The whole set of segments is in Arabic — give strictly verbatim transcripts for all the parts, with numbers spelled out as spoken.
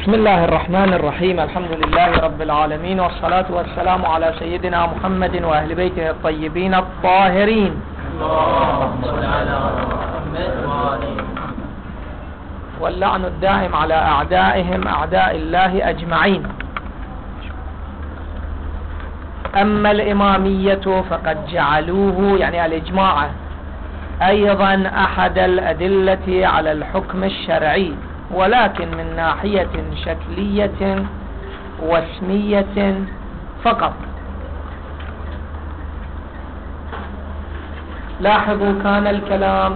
بسم الله الرحمن الرحيم. الحمد لله رب العالمين، والصلاة والسلام على سيدنا محمد وأهل بيته الطيبين الطاهرين. اللهم صل على محمد وآله واللعن الدائم على أعدائهم أعداء الله أجمعين. أما الإمامية فقد جعلوه يعني الإجماع أيضا أحد الأدلة على الحكم الشرعي، ولكن من ناحية شكلية واسمية فقط. لاحظوا كان الكلام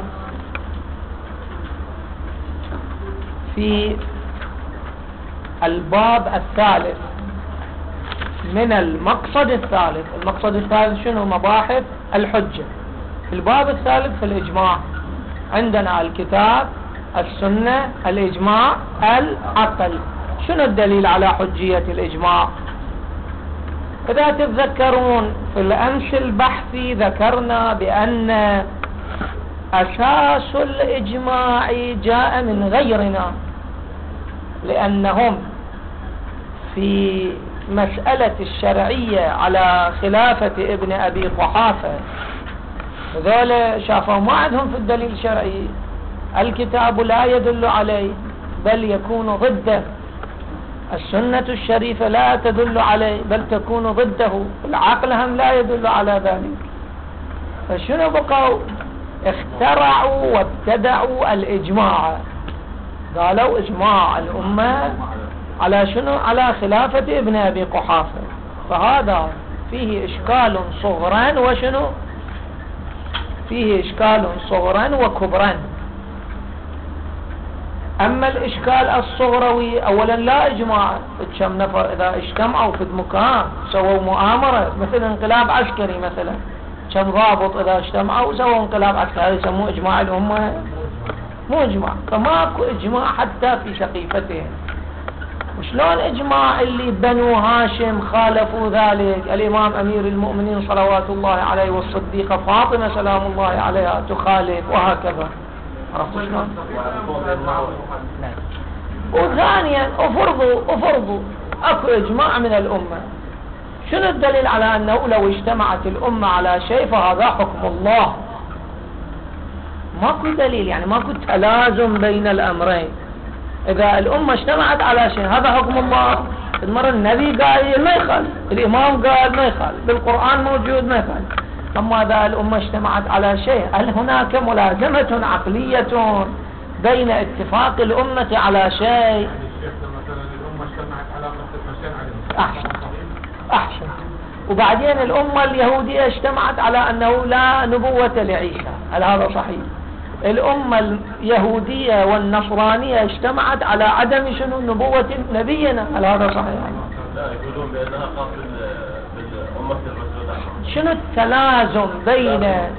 في الباب الثالث من المقصد الثالث. المقصد الثالث شنو؟ مباحث الحجة. في الباب الثالث في الإجماع عندنا الكتاب، السنة، الإجماع، العقل. شنو الدليل على حجية الإجماع؟ إذا تتذكرون في الأمس البحثي ذكرنا بأن أساس الإجماع جاء من غيرنا، لأنهم في مسألة الشرعية على خلافة ابن أبي قحافة هذول شافوا ما عندهم في الدليل الشرعي، الكتاب لا يدل عليه بل يكون ضده، السنة الشريفة لا تدل عليه بل تكون ضده، العقل هم لا يدل على ذلك. فشنو بقوا؟ اخترعوا وابتدعوا الإجماع. قالوا إجماع الأمة على شنو؟ على خلافة ابن أبي قحافة. فهذا فيه إشكال صغرا وشنو؟ فيه إشكال صغرا وكبرا. أما الإشكال الصغروي، أولا لا إجماع، كم نفر إذا اجتمعوا في مكان سووا مؤامرة مثل انقلاب عسكري مثلا، كم ضابط إذا اجتمعوا سووا انقلاب عسكري، هذا يسموه إجماع الأمة؟ مو إجماع. فماكو إجماع حتى في سقيفتهم. وشلون إجماع اللي بنو هاشم خالفوا ذلك؟ الإمام أمير المؤمنين صلوات الله عليه والصديقة فاطمة سلام الله عليها تخالف، وهكذا. عرفتوا شلون؟ وثانيا أفرضوا أفرضوا أكو إجماع من الأمة، شنو الدليل على أنه لو اجتمعت الأمة على شيء فهذا حكم الله؟ ماكو دليل، يعني ماكو تلازم بين الأمرين. إذا الأمة اجتمعت على شيء هذا حكم الله، المرة النبي قال ما يخالف، الإمام قال ما يخالف، بالقرآن موجود ما يخالف. أما إذا الأمة اجتمعت على شيء هل هناك ملازمة عقلية بين اتفاق الأمة على شيء؟ مثلا الأمة اجتمعت على قصة مشان عليه. أحسن أحسن. وبعدين الأمة اليهودية اجتمعت على أنه لا نبوة لعيسى، هل هذا صحيح؟ الأمة اليهودية والنصرانية اجتمعت على عدم شنو؟ نبوة نبينا، هل هذا صحيح؟ لا، يقولون بأنها خاصة بالأمة الرسول. شنو التلازم بين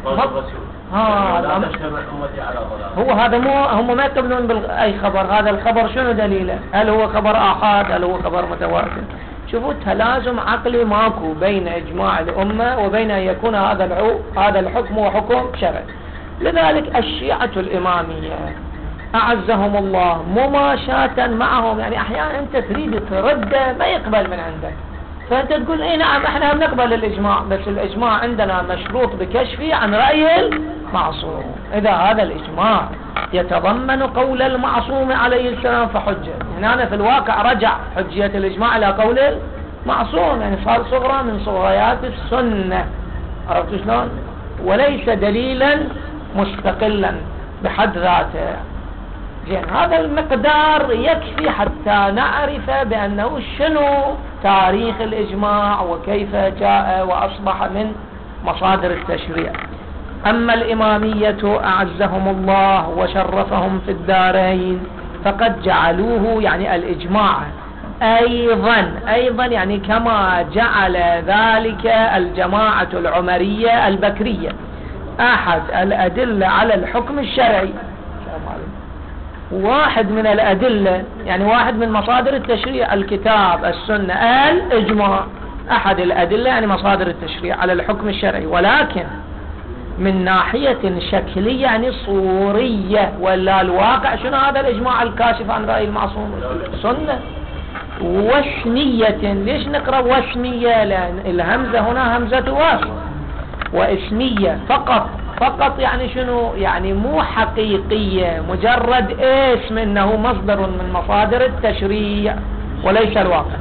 ها لا تجتمع أمتي على ضلال؟ هو هذا مو هم ما يقبلون بأي خبر. هذا الخبر شنو دليله؟ هل هو خبر آحاد؟ هل هو خبر متواتر؟ شوفوا تلازم عقلي ماكو بين إجماع الأمة وبين أن يكون هذا العو هذا الحكم وحكم شرعي. لذلك الشيعة الإمامية أعزهم الله مماشاة معهم، يعني أحيانا أنت تريد ترده ما يقبل من عندك، فأنت تقول إيه نعم إحنا هم نقبل الإجماع، بس الإجماع عندنا مشروط بكشفي عن رأي المعصوم. إذا هذا الإجماع يتضمن قول المعصوم عليه السلام فحجة. هنا في الواقع رجع حجية الإجماع إلى قول المعصوم، يعني صار صغرى من صغريات السنة. عرفت شلون؟ وليس دليلا مستقلا بحد ذاته. زين، هذا المقدار يكفي حتى نعرف بأنه شنو تاريخ الإجماع وكيف جاء وأصبح من مصادر التشريع. أما الإمامية أعزهم الله وشرفهم في الدارين فقد جعلوه يعني الإجماع أيضا أيضا يعني كما جعل ذلك الجماعة العمرية البكرية أحد الأدلة على الحكم الشرعي. واحد من الأدلة يعني واحد من مصادر التشريع الكتاب، السنة، الإجماع، أحد الأدلة يعني مصادر التشريع على الحكم الشرعي. ولكن من ناحية شكلية يعني صورية، ولا الواقع شنو هذا الإجماع الكاشف عن رأي المعصوم؟ سنة. واسمية، ليش نقرأ واسمية؟ لأن الهمزة هنا همزة واسم. واسمية فقط، فقط يعني شنو؟ يعني مو حقيقية، مجرد اسم انه مصدر من مصادر التشريع وليس الواقع.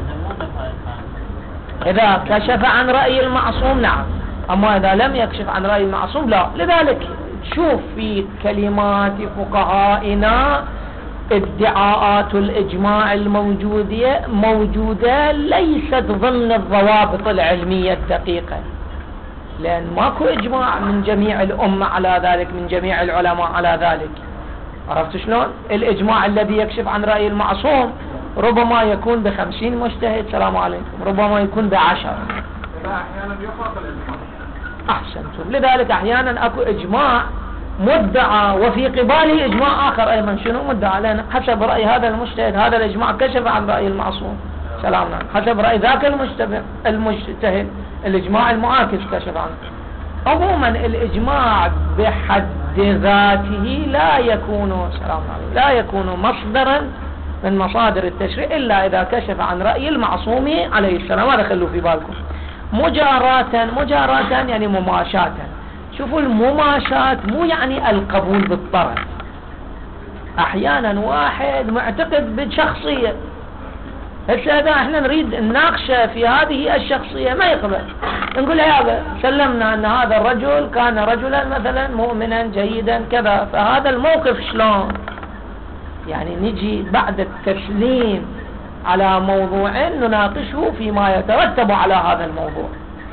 اذا كشف عن رأي المعصوم نعم، اما اذا لم يكشف عن رأي المعصوم لا. لذلك تشوف في كلمات فقهائنا ادعاءات الإجماع الموجودة موجودة ليست ضمن الضوابط العلمية الدقيقة، لأن ماكو إجماع من جميع الأمة على ذلك، من جميع العلماء على ذلك. عرفت شلون؟ الإجماع الذي يكشف عن رأي المعصوم ربما يكون بخمسين مجتهد، سلام عليكم، ربما يكون بعشر. أحيانا يخرق الإجماع. أحسنتم. لذلك أحيانا أكو إجماع مدعى وفي قباله إجماع آخر أيضا شنو مدعى، لأن حسب رأي هذا المجتهد هذا الإجماع كشف عن رأي المعصوم، سلام عليكم، حسب رأي ذاك المجتهد الإجماع المعاكس كشف عنه. عموما الإجماع بحد ذاته لا يكون سلام عليكم لا يكون مصدرا من مصادر التشريع إلا إذا كشف عن رأي المعصوم عليه السلام. هذا خلوا في بالكم. مجاراة، مجاراة يعني مماشاة. شوفوا المماشاة مو يعني القبول بالطرف. أحيانا واحد معتقد بشخصية، هسه إذا احنا نريد نناقشه في هذه الشخصية ما يقبل، نقول يا سلمنا أن هذا الرجل كان رجلا مثلا مؤمنا جيدا كذا، فهذا الموقف شلون؟ يعني نجي بعد التسليم على موضوع نناقشه فيما يترتب على هذا الموضوع.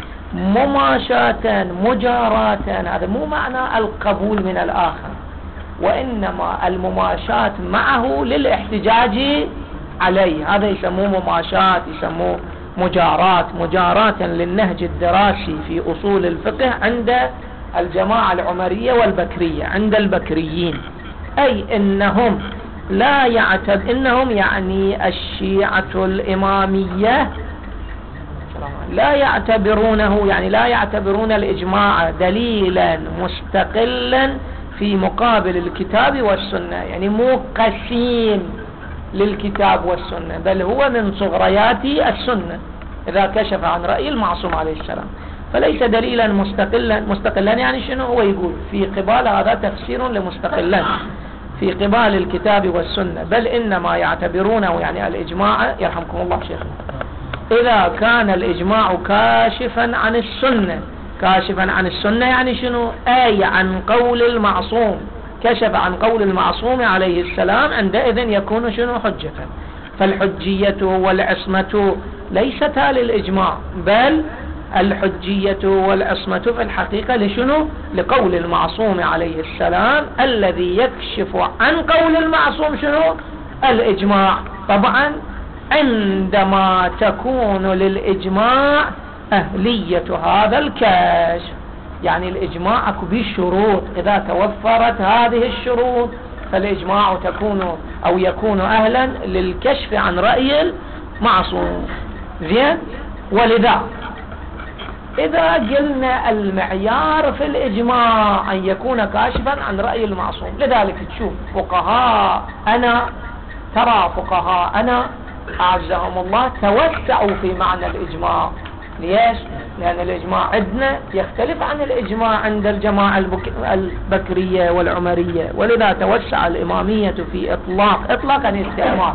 مماشاة مجاراة هذا مو معنى القبول من الآخر، وإنما المماشاة معه للاحتجاج عليه، هذا يسموه مماشاة، يسموه مجارات. مجاراة للنهج الدراسي في أصول الفقه عند الجماعة العمرية والبكرية، عند البكريين، أي إنهم لا يعتبر إنهم يعني الشيعة الإمامية لا يعتبرونه، يعني لا يعتبرون الإجماع دليلا مستقلا في مقابل الكتاب والسنة، يعني مو قسيم للكتاب والسنة، بل هو من صغريات السنة إذا كشف عن رأي المعصوم عليه السلام، فليس دليلا مستقلا. مستقلا يعني شنو؟ هو يقول في قبال هذا تفسير لمستقلا في قبال الكتاب والسنة، بل إنما يعتبرونه يعني الإجماع يرحمكم الله شيخنا إذا كان الإجماع كاشفا عن السنة. كاشفا عن السنة يعني شنو؟ أي عن قول المعصوم، كشف عن قول المعصوم عليه السلام، عندئذ يكون شنو؟ حجة. فالحجية والعصمة ليستا للإجماع، بل الحجية والعصمة في الحقيقة لشنو؟ لقول المعصوم عليه السلام الذي يكشف عن قول المعصوم شنو؟ الإجماع. طبعا عندما تكون للإجماع أهلية هذا الكشف، يعني الإجماع أكو به شروط، إذا توفرت هذه الشروط فالإجماع تكون أو يكون أهلا للكشف عن رأي المعصوم. زين؟ ولذا إذا قلنا المعيار في الإجماع أن يكون كاشفا عن رأي المعصوم، لذلك تشوف فقهاء أنا ترى فقهاء أنا أعزهم الله توسعوا في معنى الإجماع. ليش؟ لأن الإجماع عندنا يختلف عن الإجماع عند الجماعة البكرية والعمرية، ولذا توسع الإمامية في إطلاق إطلاق عن استعمال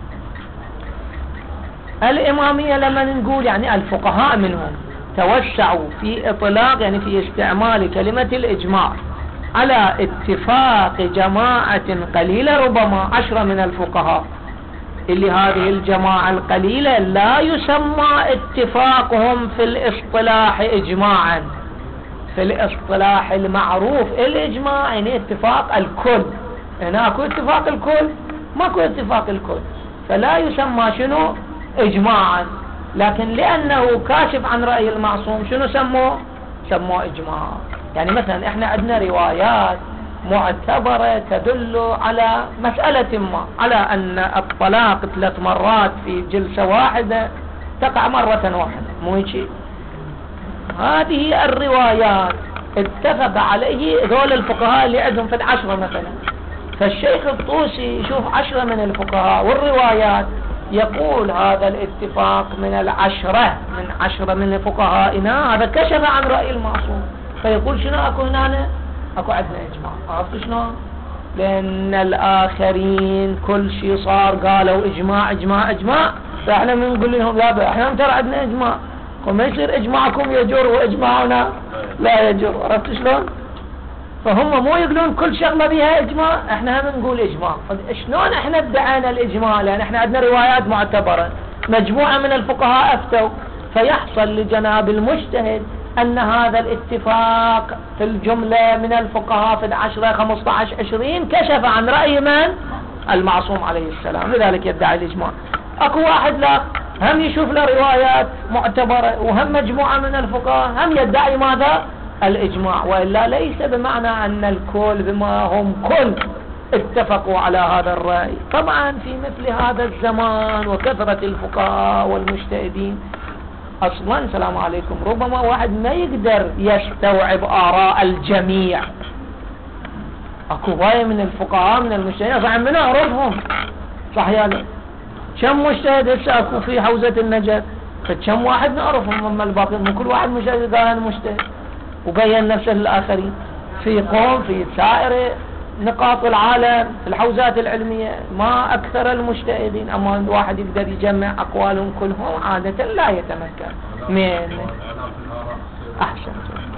الإمامية. لما نقول يعني الفقهاء منهم توسعوا في إطلاق يعني في استعمال كلمة الإجماع على اتفاق جماعة قليلة، ربما عشرة من الفقهاء، اللي هذه الجماعة القليلة لا يسمى اتفاقهم في الاصطلاح إجماعا. في الاصطلاح المعروف الإجماع يعني اتفاق الكل، هنا اكو اتفاق الكل ماكو اتفاق الكل، فلا يسمى شنو؟ إجماعا. لكن لأنه كاشف عن رأي المعصوم شنو سموه؟ سموه إجماع. يعني مثلا احنا عندنا روايات معتبرة تدل على مسألة ما، على أن الطلاق ثلاث مرات في جلسة واحدة تقع مرة واحدة، مو هيك؟ هذه الروايات اتفق عليه ذول الفقهاء اللي عندهم في العشرة مثلا. فالشيخ الطوسي يشوف عشرة من الفقهاء والروايات يقول هذا الاتفاق من العشرة من عشرة من فقهائنا، هذا كشف عن رأي المعصوم. فيقول شنو اكو هنا؟ اكو عندنا اجماع. عرفت شلون؟ لان الاخرين كل شيء صار قالوا اجماع اجماع اجماع، فاحنا بنقول لهم لا، احنا ترى عندنا اجماع، وما يصير اجماعكم يجر واجماعنا لا يجر. عرفت شلون؟ فهم مو يقولون كل شغله بها اجماع، احنا هم نقول اجماع. شلون احنا ادعينا الاجماع؟ لان احنا عندنا روايات معتبره، مجموعه من الفقهاء افتوا، فيحصل لجناب المجتهد ان هذا الاتفاق في الجمله من الفقهاء في العشره خمسة عشر عشرين كشف عن راي من؟ المعصوم عليه السلام، لذلك يدعي الاجماع. اكو واحد لا، هم يشوف له روايات معتبره وهم مجموعه من الفقهاء هم يدعي ماذا؟ الإجماع. وإلا ليس بمعنى أن الكل بما هم كل اتفقوا على هذا الرأي. طبعا في مثل هذا الزمان وكثرة الفقهاء والمجتهدين أصلا السلام عليكم ربما واحد ما يقدر يستوعب آراء الجميع. أكو هواية من الفقهاء من المجتهدين صح من أعرفهم صح يعني كم مجتهد هسه أكو في حوزة النجف، فكم واحد نعرفهم أما الباقي من كل واحد مجتهد قال أنا مجتهد وبين نفسه للآخرين في قوم في سائر نقاط العالم في الحوزات العلمية ما أكثر المجتهدين. أما واحد يقدر يجمع أقوالهم كلهم عادة لا يتمكن من أحسن.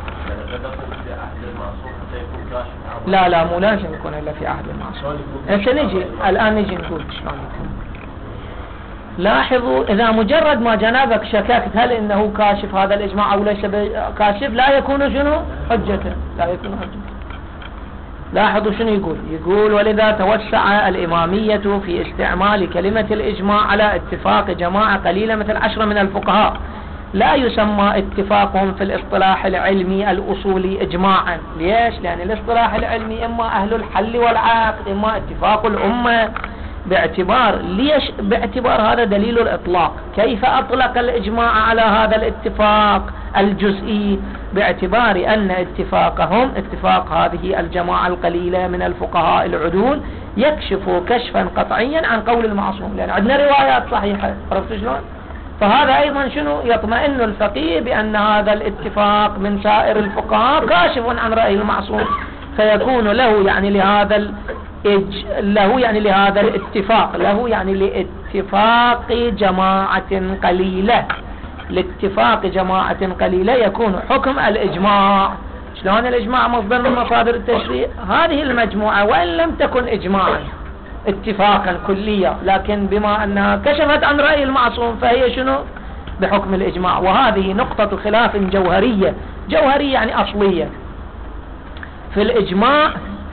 لا لا مو لازم يكون إلا في عهد المعصوم. هسه نجي الآن نجي نقول شلون يكون. لاحظوا إذا مجرد ما جنابك شككت هل إنه كاشف هذا الإجماع أو ليس كاشف لا يكون شنو حجة، لا يكون حجة. لاحظوا شنو يقول يقول ولذا توسع الإمامية في استعمال كلمة الإجماع على اتفاق جماعة قليلة مثل عشرة من الفقهاء، لا يسمى اتفاقهم في الاصطلاح العلمي الأصولي إجماعا. ليش؟ لأن الاصطلاح العلمي إما أهل الحل والعقد إما اتفاق الأمة. باعتبار ليش؟ باعتبار هذا دليل الإطلاق. كيف أطلق الإجماع على هذا الاتفاق الجزئي؟ باعتبار أن اتفاقهم اتفاق هذه الجماعة القليلة من الفقهاء العدول يكشف كشفا قطعيا عن قول المعصوم، لأن عندنا روايات صحيحة. عرفت شلون؟ فهذا أيضا شنو يطمئن الفقيه بأن هذا الاتفاق من سائر الفقهاء كاشف عن رأي المعصوم، فيكون له يعني لهذا ال إج... له يعني لهذا الاتفاق له يعني لاتفاق جماعة قليلة لاتفاق جماعة قليلة يكون حكم الإجماع. شلون الإجماع مصدر من مصادر التشريع؟ هذه المجموعة وإن لم تكن إجماعا اتفاقا كليا لكن بما أنها كشفت عن رأي المعصوم فهي شنو؟ بحكم الإجماع. وهذه نقطة خلاف جوهرية، جوهرية يعني أصلية في الإجماع،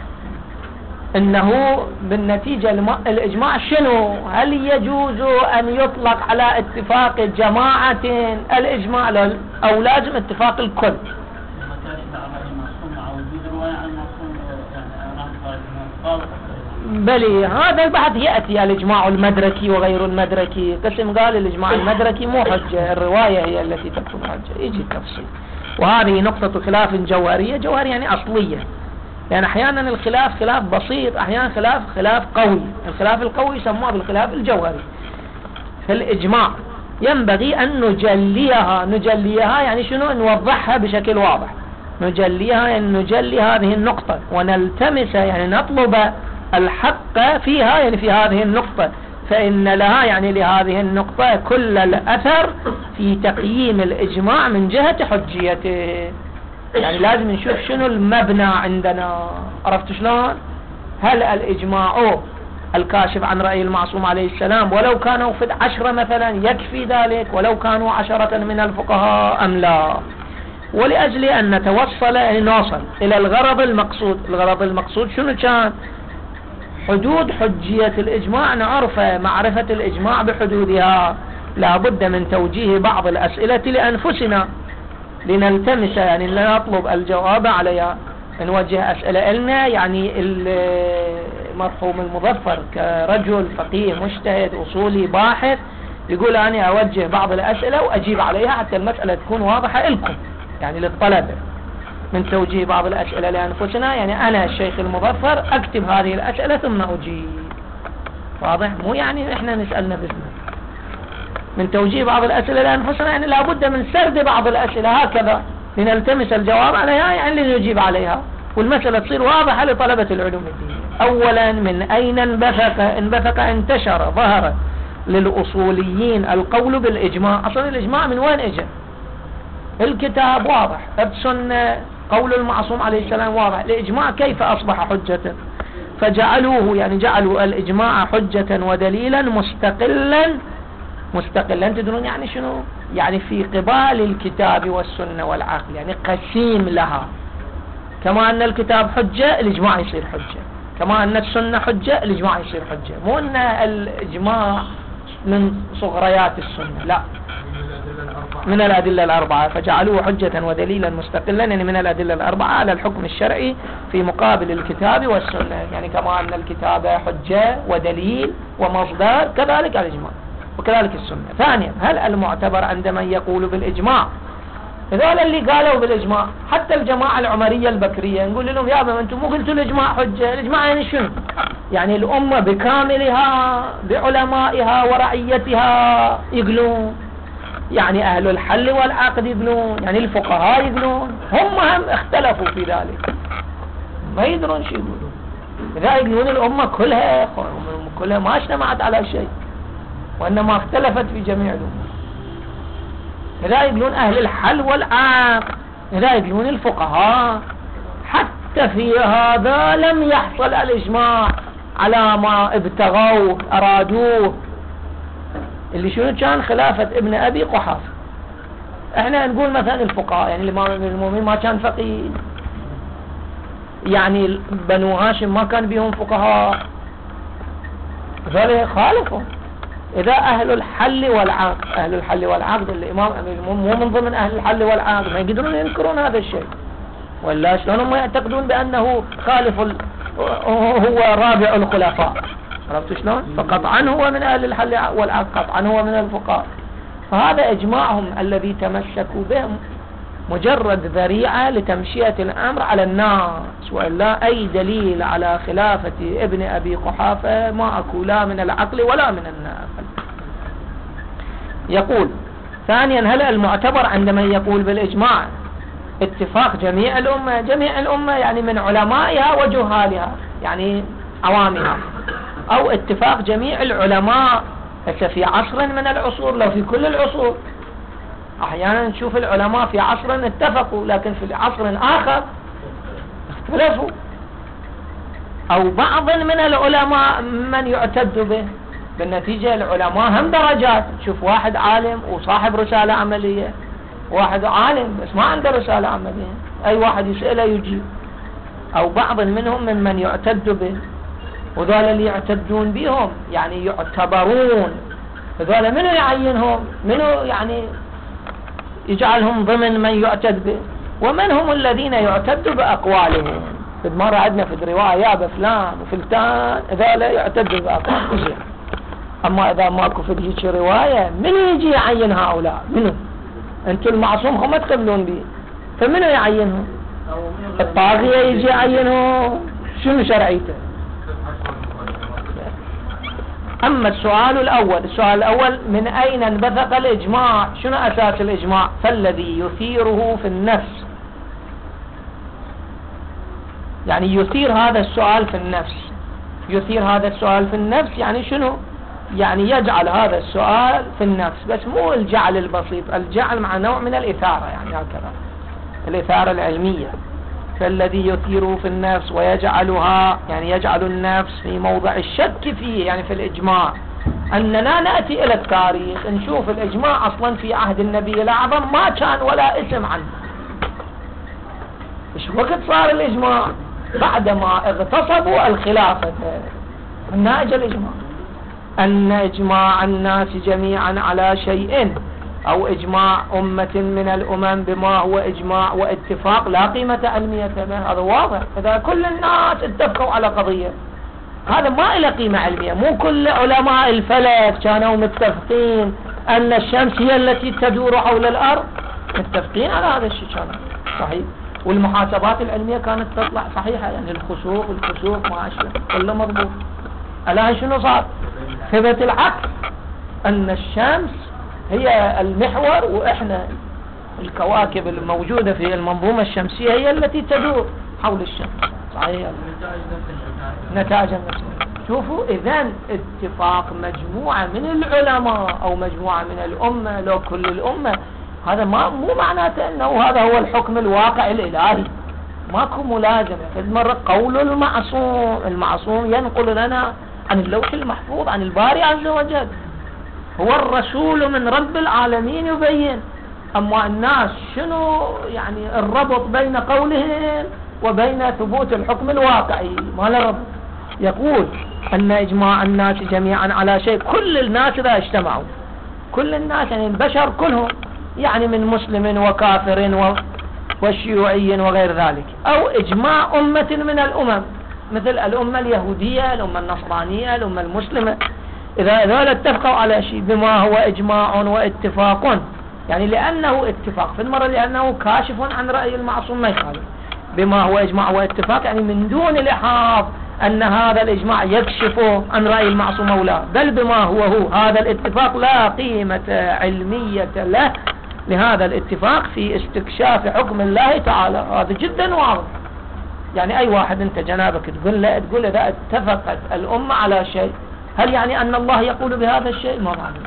انه بالنتيجة الاجماع شنو؟ هل يجوز ان يطلق على اتفاق جماعة الاجماع او لازم اتفاق الكل؟ بلي هذا البحث يأتي الاجماع المدركي وغير المدركي. قسم قال الاجماع المدركي مو حجة، الرواية هي التي تكون حجة. يجي التفصيل. وهذه نقطة خلاف جوهرية، جوهرية يعني اصلية، يعني احيانا الخلاف خلاف بسيط، احيانا خلاف خلاف قوي. الخلاف القوي يسموه بالخلاف الجوهري. في الاجماع ينبغي ان نجليها، نجليها يعني شنو؟ نوضحها بشكل واضح. نجليها يعني نجلي هذه النقطة ونلتمس يعني نطلب الحق فيها يعني في هذه النقطة، فإن لها يعني لهذه النقطة كل الأثر في تقييم الإجماع من جهة حجيته. يعني لازم نشوف شنو المبنى عندنا. عرفت شلون؟ هل الإجماع الكاشف عن رأي المعصوم عليه السلام ولو كانوا في العشرة مثلا يكفي ذلك ولو كانوا عشرة من الفقهاء أم لا؟ ولأجل أن نتوصل أن نوصل إلى الغرض المقصود. الغرض المقصود شنو كان؟ حدود حجية الإجماع نعرفه، معرفة الإجماع بحدودها. لا بد من توجيه بعض الأسئلة لأنفسنا لنلتمس يعني نطلب الجواب عليها. نوجه أسئلة لنا يعني المرحوم المظفر كرجل فقيه مجتهد أصولي باحث يقول أنا أوجه بعض الأسئلة وأجيب عليها حتى المسألة تكون واضحة لكم يعني للطلبة. من توجيه بعض الأسئلة لأنفسنا، يعني أنا الشيخ المظفر أكتب هذه الأسئلة ثم أجيب. واضح؟ مو يعني إحنا نسأل نفسنا. من توجيه بعض الأسئلة لأنفسنا يعني لابد من سرد بعض الأسئلة هكذا لنلتمس الجواب عليها، يعني لنجيب عليها، والمسألة تصير واضحة لطلبة العلوم الدينية. أولا، من أين انبثق انبثق انتشر ظهر للأصوليين القول بالإجماع؟ أصلا الإجماع من وين إجا؟ الكتاب واضح، السنة، قول المعصوم عليه السلام واضح. الإجماع كيف أصبح حجة؟ فجعلوه، يعني جعلوا الإجماع حجة ودليلا مستقلا مستقلا تدرون يعني شنو؟ يعني في قبال الكتاب والسنة والعقل، يعني قسيم لها. كما أن الكتاب حجة الإجماع يصير حجة، كما أن السنة حجة الإجماع يصير حجة. مو أن الإجماع من صغريات السنة، لا، من الأدلة الأربعة. فجعلوه حجة ودليلا مستقلا، يعني من الأدلة الأربعة على الحكم الشرعي في مقابل الكتاب والسنة. يعني كما أن الكتاب حجة ودليل ومصدر، كذلك الإجماع وكذلك السنة. ثانيا، هل المعتبر عند من يقول بالإجماع؟ هذول اللي قالوا بالإجماع، حتى الجماعة العمرية البكرية نقول لهم يا ابا أنتم مو قلتوا الإجماع حجة؟ الإجماع يعني شنو؟ يعني الأمة بكاملها بعلمائها ورعيتها يقولون، يعني أهل الحل والعقد يقولون، يعني الفقهاء يقولون، هم هم اختلفوا في ذلك، ما يدرون شو يقولون. إذا يقولون الأمة كلها كلها ما اجتمعت على شيء، وإنما اختلفت في جميع الأمور. إذا يقولون أهل الحل والعقد، إذا يقولون الفقهاء. حتى في هذا لم يحصل الإجماع على ما ابتغوه أرادوه، اللي شنو كان؟ خلافة ابن أبي قحافة. احنا نقول مثلا الفقهاء، يعني الإمام المؤمنين ما كان فقيه، يعني بنو هاشم ما كان بهم فقهاء، ذلك خالفوا. إذا أهل الحل والعقد، أهل الحل والعقد الإمام مو من ضمن أهل الحل والعقد، ما يقدرون ينكرون هذا الشيء، ولا شلون هم يعتقدون بأنه خالف ال... هو رابع الخلفاء؟ عرفتوا شلون؟ فقطعا هو من أهل الحل والعقد، قطعا هو من الفقهاء. فهذا إجماعهم الذي تمسكوا به مجرد ذريعة لتمشية الأمر على الناس، وإلا أي دليل على خلافة ابن أبي قحافة ما أكو، لا من العقل ولا من النقل. يقول ثانيا، هل المعتبر عندما يقول بالإجماع اتفاق جميع الأمة؟ جميع الأمة يعني من علمائها وجهالها، يعني عوامها، أو اتفاق جميع العلماء في عصر من العصور، لو في كل العصور. أحيانا نشوف العلماء في عصر اتفقوا، لكن في عصر آخر اختلفوا. أو بعض من العلماء من يعتد به. بالنتيجة العلماء هم درجات، شوف واحد عالم وصاحب رسالة عملية، واحد عالم بس ما عنده رسالة عملية، أي واحد يسأله يجيب. أو بعض منهم من من يعتد به، وذول اللي يعتدون بهم يعني يعتبرون، هذول منو يعينهم؟ منو يعني يجعلهم ضمن من يعتد به؟ ومن هم الذين يعتد بأقوالهم؟ في مرة عندنا في الرواية يا بفلان وفلتان، هذول يعتد بأقوالهم. أما إذا ماكو في هيك رواية، من يجي يعين هؤلاء؟ منو؟ أنتم المعصوم هم تقبلون به، فمنو يعينهم؟ الطاغية يجي يعينهم؟ شنو شرعيته؟ أما السؤال الأول، السؤال الأول من أين انبثق الإجماع؟ شنو أساس الإجماع؟ فالذي يثيره في النفس، يعني يثير هذا السؤال في النفس. يثير هذا السؤال في النفس يعني شنو؟ يعني يجعل هذا السؤال في النفس، بس مو الجعل البسيط، الجعل مع نوع من الإثارة، يعني هكذا الإثارة العلمية. فالذي يثير في النفس ويجعلها، يعني يجعل النفس في موضع الشك فيه، يعني في الإجماع. أننا نأتي إلى التاريخ نشوف الإجماع أصلا في عهد النبي الأعظم ما كان ولا اسم عنه. إيش وقت صار الإجماع؟ بعدما اغتصبوا الخلافة الناجة الإجماع. أن إجماع الناس جميعا على شيء، أو إجماع أمة من الأمم بما هو إجماع واتفاق لا قيمة علمية له، هذا واضح. إذا كل الناس اتفقوا على قضية، هذا ما له قيمة علمية. مو كل علماء الفلك كانوا متفقين أن الشمس هي التي تدور حول الأرض، متفقين على هذا الشيء كانوا صحيح. والمحاسبات العلمية كانت تطلع صحيحة، يعني الخسوف الكسوف ما أشبه كله مضبوط. الآن شنو صار؟ ثبت العكس، أن الشمس هي المحور وإحنا الكواكب الموجودة في المنظومة الشمسية هي التي تدور حول الشمس. صحيح، نتائج النفس. شوفوا إذن اتفاق مجموعة من العلماء أو مجموعة من الأمة لو كل الأمة، هذا ما مو معناته أنه هذا هو الحكم الواقع الإلهي. ماكو ملازمة. مرة قول المعصوم، المعصوم ينقل لنا عن اللوح المحفوظ عن الباري عز وجل، هو الرسول من رب العالمين يبين. أما الناس شنو يعني الربط بين قولهم وبين ثبوت الحكم الواقعي؟ ما له ربط. يقول أن إجماع الناس جميعا على شيء، كل الناس إذا اجتمعوا، كل الناس يعني البشر كلهم، يعني من مسلم وكافر وشيوعي وغير ذلك، أو إجماع أمة من الأمم مثل الأمة اليهودية، الأمة النصرانية، الأمة المسلمة، إذا ذولا اتفقوا على شيء بما هو إجماع واتفاق، يعني لأنه اتفاق في المرة، لأنه كاشف عن رأي المعصوم ما يخالف، بما هو إجماع واتفاق يعني من دون لحاظ أن هذا الإجماع يكشف عن رأي المعصوم أو لا، بل بما هو هو هذا الاتفاق لا قيمة علمية له لهذا الاتفاق في استكشاف حكم الله تعالى. هذا جدا واضح. يعني أي واحد أنت جنابك تقول له تقول إذا اتفقت الأمة على شيء، هل يعني أن الله يقول بهذا الشيء؟ ما معنى،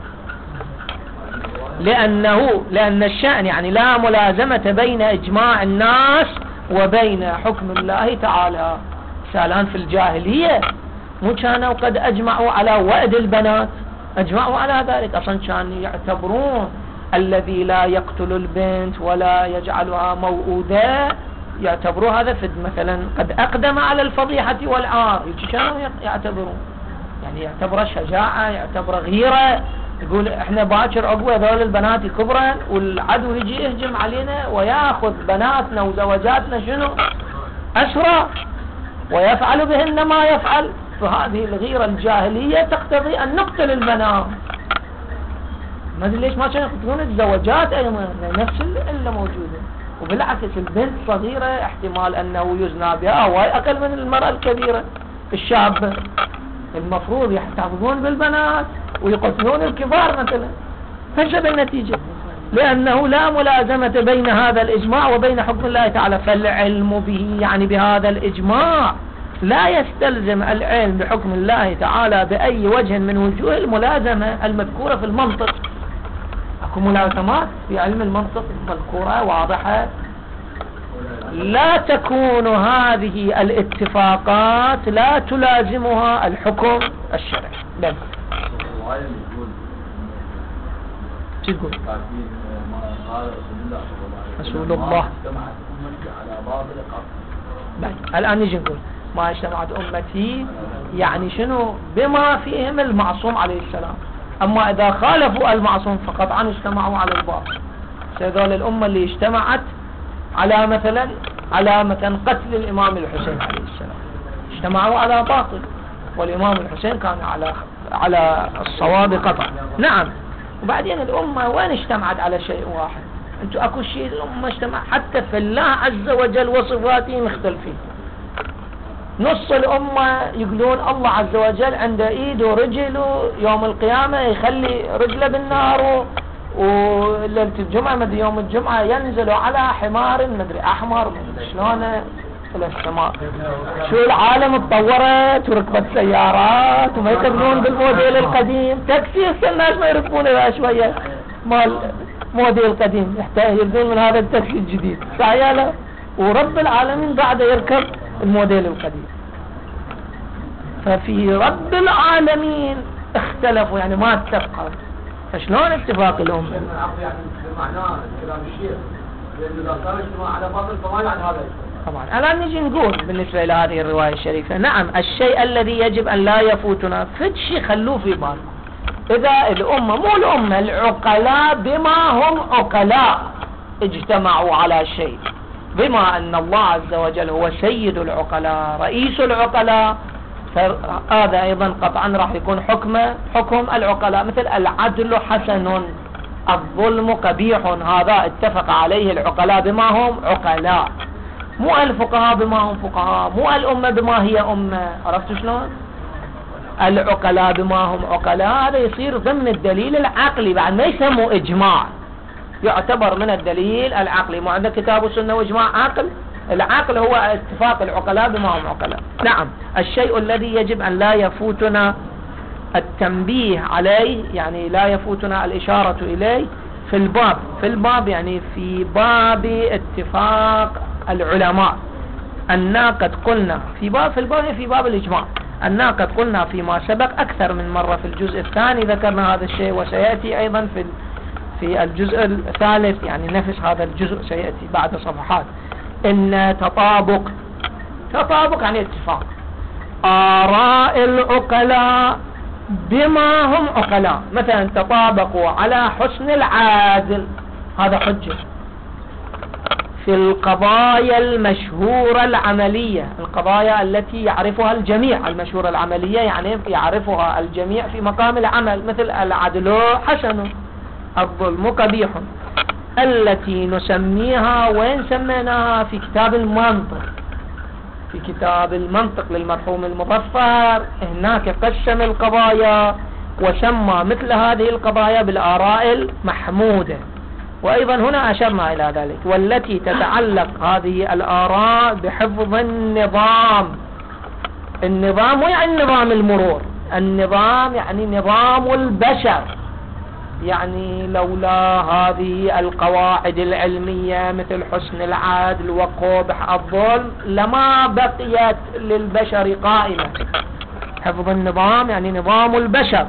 لأنه لأن الشأن يعني لا ملازمة بين إجماع الناس وبين حكم الله تعالى. سالان في الجاهلية مو كانوا قد أجمعوا على وأد البنات، أجمعوا على ذلك، أصلا كانوا يعتبرون الذي لا يقتل البنت ولا يجعلها موؤودة يعتبروا هذا فد مثلا قد أقدم على الفضيحة والعار، كانوا يعتبرون يعني يعتبر شجاعة، يعتبر غيرة، يقول احنا باكر عقوة ذول البنات كبرا والعدو يجي يهجم علينا وياخذ بناتنا وزوجاتنا شنو أسرى ويفعل بهن ما يفعل، فهذه الغيرة الجاهلية تقتضي أن نقتل البنات. ما ادري ليش ما كانوا يقتلون الزوجات ايضا، نفس العلة موجودة. وبالعكس البنت صغيرة احتمال انه يزنى بها واي اقل من المرأة الكبيرة الشابة، المفروض يحتفظون بالبنات ويقتلون الكبار مثلا. فشل النتيجة، لأنه لا ملازمة بين هذا الإجماع وبين حكم الله تعالى. فالعلم به يعني بهذا الإجماع لا يستلزم العلم بحكم الله تعالى بأي وجه من وجوه الملازمة المذكورة في المنطق. أكو ملازمات في علم المنطق مذكورة واضحة، لا تكون هذه الاتفاقات لا تلازمها الحكم الشرعي. بل تقول رسول الله الآن نجي نقول ما اجتمعت أمتي يعني شنو بما فيهم المعصوم عليه السلام، أما إذا خالفوا المعصوم فقطعا اجتمعوا على الباطل. سيدول الأمة اللي اجتمعت على مثلا على مثلا قتل الإمام الحسين عليه السلام اجتمعوا على باطل، والإمام الحسين كان على على الصواب قطعا. نعم. وبعدين الأمة وين اجتمعت على شيء واحد؟ انتو اكو شيء الأمة اجتمع حتى في الله عز وجل وصفاته مختلفين. نص الأمة يقولون الله عز وجل عنده ايد ورجل، يوم القيامة يخلي رجله بالنار، وليلة الجمعة مدري يوم الجمعة ينزل على حمار مدري احمر مدري شلونه الى السماء. شو العالم اتطورت وركبت سيارات وما يقبلون بالموديل القديم، تاكسي الناس ما يركبون الى شوية مال موديل القديم، يحتاج يركبون من هذا التاكسي الجديد صحيح، ورب العالمين بعد يركب الموديل القديم. ففي رب العالمين اختلفوا يعني ما اتفقوا، فشلون اتفاق الأمة؟ يعني بمعنى كلام الشيخ، لأنه إذا صار اجتماع على باطل فما يعني هذا. طبعا الآن نجي نقول بالنسبة إلى هذه الرواية الشريفة، نعم الشيء الذي يجب أن لا يفوتنا فد شيء خلوه في بالكم. إذا الأمة مو الأمة العقلاء بما هم عقلاء اجتمعوا على شيء، بما أن الله عز وجل هو سيد العقلاء رئيس العقلاء، فهذا أيضا قطعا راح يكون حكمه حكم العقلاء، مثل العدل حسن الظلم قبيح، هذا اتفق عليه العقلاء بما هم عقلاء. مو الفقهاء بما هم فقهاء، مو الأمة بما هي أمة. عرفت شلون؟ العقلاء بما هم عقلاء، هذا يصير ضمن الدليل العقلي بعد، ما يسموه إجماع، يعتبر من الدليل العقلي. مو عندك كتاب وسنة وإجماع عقل؟ العقل هو اتفاق العقلاء بما هم عقلاء. نعم. الشيء الذي يجب أن لا يفوتنا التنبيه عليه، يعني لا يفوتنا الإشارة إليه في الباب، في الباب يعني في باب اتفاق العلماء، أننا قد قلنا في باب في الباب في باب الإجماع، أننا قد قلنا فيما سبق أكثر من مرة في الجزء الثاني ذكرنا هذا الشيء، وسيأتي أيضا في في الجزء الثالث، يعني نفس هذا الجزء سيأتي بعد صفحات، إن تطابق، تطابق يعني اتفاق آراء العقلاء بما هم عقلاء. مثلا تطابقوا على حسن العادل، هذا حجة في القضايا المشهورة العملية، القضايا التي يعرفها الجميع، المشهورة العملية يعني يعرفها الجميع في مقام العمل، مثل العدل حسن، الظلم قبيح، التي نسميها، وين سميناها؟ في كتاب المنطق، في كتاب المنطق للمرحوم المظفر، هناك قسم القضايا وسمى مثل هذه القضايا بالآراء المحمودة، وأيضا هنا أشرنا إلى ذلك، والتي تتعلق هذه الآراء بحفظ النظام. النظام مو يعني نظام المرور، النظام يعني نظام البشر، يعني لولا هذه القواعد العلمية مثل حسن العدل وقبح الظلم لما بقيت للبشر قائمة. حفظ النظام يعني نظام البشر،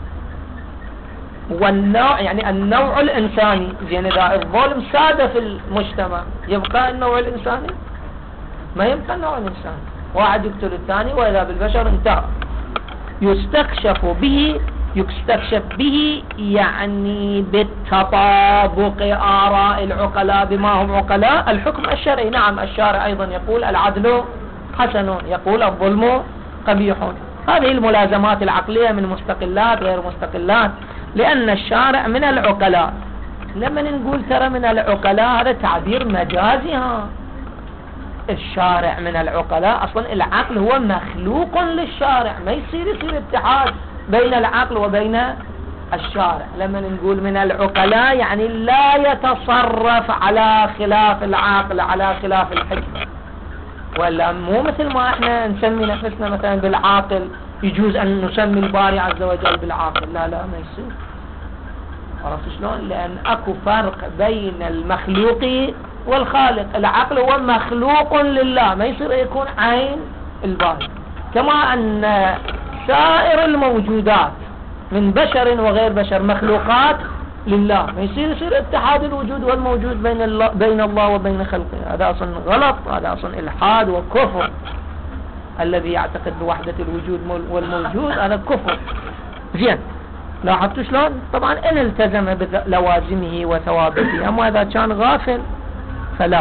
والنوع يعني النوع الإنساني. زين إذا الظلم ساد في المجتمع يبقى النوع الإنساني؟ ما يبقى النوع الإنساني، واحد يقتل الثاني وإذا بالبشر انتهى. يستكشف به، يستكشف به يعني بالتطابق آراء العقلاء بما هم عقلاء الحكم الشرعي. نعم الشارع أيضا يقول العدل حسن، يقول الظلم قبيح. هذه الملازمات العقلية من مستقلات غير مستقلات، لأن الشارع من العقلاء. لما نقول ترى من العقلاء هذا تعبير مجازي، ها الشارع من العقلاء، أصلا العقل هو مخلوق للشارع، ما يصير يصير اتحاد بين العقل وبين الشارع. لما نقول من العقلاء يعني لا يتصرف على خلاف العقل، على خلاف الحكمة، ولا مو مثل ما احنا نسمي نفسنا مثلا بالعاقل، يجوز أن نسمي الباري عز وجل بالعاقل، لا لا ما يصير. عرفت شلون؟ لأن أكو فرق بين المخلوق والخالق. العقل هو مخلوق لله، ما يصير يكون عين الباري. كما أن سائر الموجودات من بشر وغير بشر مخلوقات لله، ما يصير يصير اتحاد الوجود والموجود بين الله بين الله وبين خلقه. هذا أصلا غلط، هذا أصلا إلحاد وكفر. الذي يعتقد بوحدة الوجود والموجود هذا كفر. زين لاحظتوا شلون؟ طبعا إن التزم بلوازمه وثوابته، أما إذا كان غافل فلا.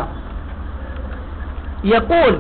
يقول